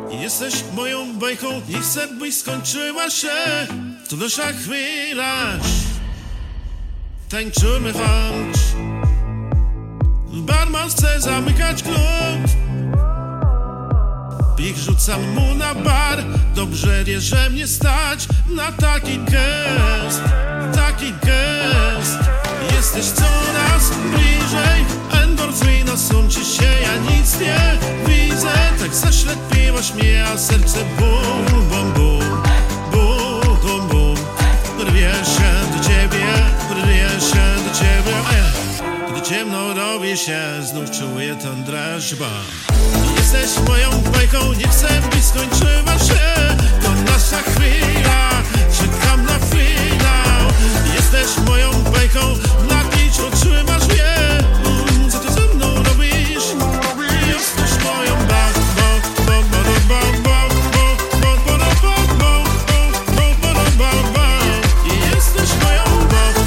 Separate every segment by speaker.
Speaker 1: Jesteś moją bajką i chcę, byś skończyła się. To nasza chwila. Tańczymy funk. Barman chce zamykać klub. Ich rzucam mu na bar. Dobrze wie, że mnie stać na taki gest. Taki gest. Jesteś coraz bliżej. Endorfina sączy się, ja nic nie widzę. Tak zaślepiłaś mnie, a serce bum, bum, bum. Bum, bum, bum. Rwie się do ciebie, rwie się do ciebie. Gdy ciemno robi się, znów czuję ten dreszcz. Jesteś moją bajką, nie chcę, byś skończyła się. To nasza chwila, czekam na finał. Jesteś moją bajką, napić otrzymasz mnie. Co ty ze mną robisz? Jesteś moją Jesteś moją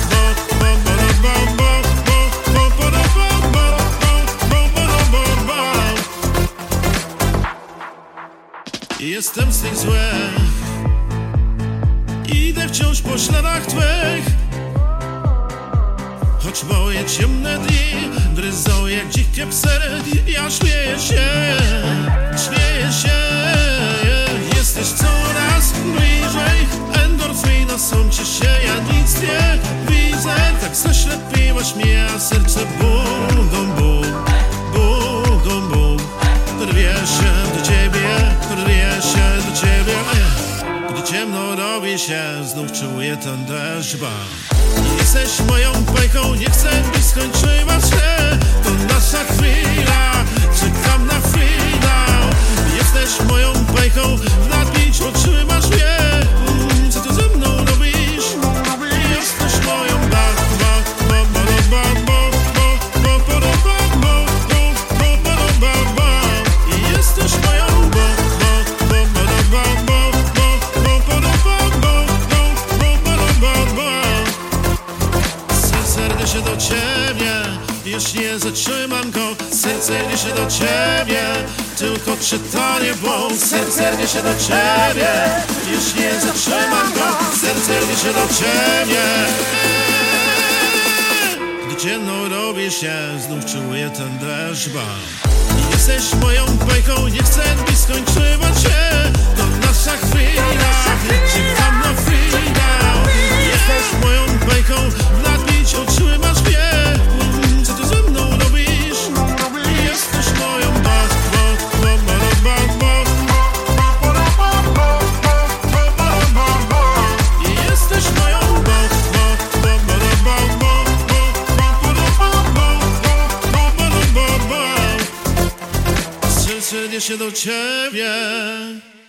Speaker 1: Jestem z tych złych. Idę wciąż po śladach twych. Choć moje ciemne dni gryzą jak dzikie psy, ja śmieję się, śmieję się. Jesteś coraz bliżej. Endorfina sączy się, ja nic nie widzę. Tak zaślepiłaś mnie, a serce bum, bum, bum. Bum, bum, bum. Rwie się do ciebie, rwie się do ciebie. Gdy ciemno robi się, znów czuję ten deszcz. Jesteś moją bajką, nie chcę, byś skończyła się. To nasza chwila, czekam na finał. Jesteś moją bajką, w napiciu otrzymasz mnie. Co ty ze mną robisz? Jesteś moją Jesteś moją Serce się do ciebie, już nie zatrzymam go. Serce gnie się do ciebie, tylko czytanie błąd. Serce gnie się do ciebie, już nie zatrzymam go. Serce gnie się do ciebie. Gdy ciemno robi się, znów czuję ten deszcz. Jesteś moją bajką, nie chcę, byś skończyła się. To nasza chwila, czekam na finał. Jesteś moją bajką, w napić otrzymasz mnie. Co ty ze mną robisz? Jesteś moją Jesteś moją Serce gnie się do ciebie.